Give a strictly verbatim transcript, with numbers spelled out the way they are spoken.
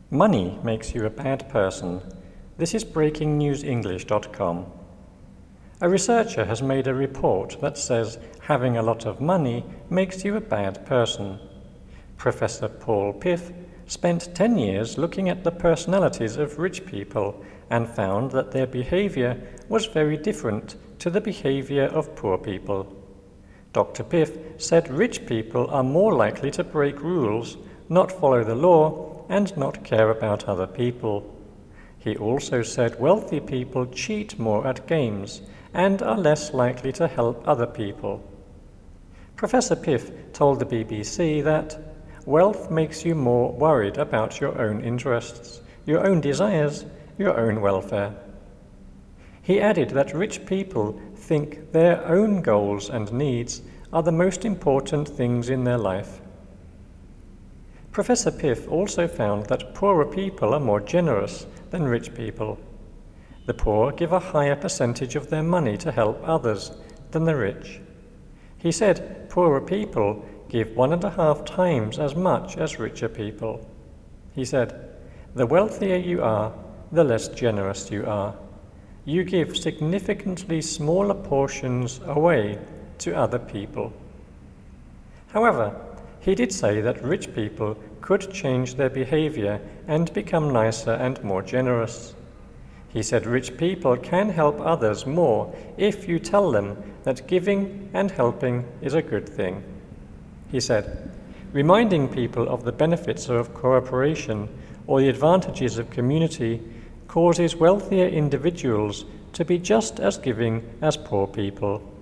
Money makes you a bad person. This is breaking news english dot com. A researcher has made a report that says having a lot of money makes you a bad person. Professor Paul Piff spent ten years looking at the personalities of rich people and found that their behavior was very different to the behavior of poor people. Doctor Piff said rich people are more likely to break rules, not follow the law, and not care about other people. He also said wealthy people cheat more at games and are less likely to help other people. Professor Piff told the B B C that wealth makes you more worried about your own interests, your own desires, your own welfare. He added that rich people think their own goals and needs are the most important things in their life. Professor Piff also found that poorer people are more generous than rich people. The poor give a higher percentage of their money to help others than the rich. He said poorer people give one and a half times as much as richer people. He said, "The wealthier you are, the less generous you are. You give significantly smaller portions away to other people." However, he did say that rich people could change their behavior and become nicer and more generous. He said rich people can help others more if you tell them that giving and helping is a good thing. He said, reminding people of the benefits of cooperation or the advantages of community causes wealthier individuals to be just as giving as poor people.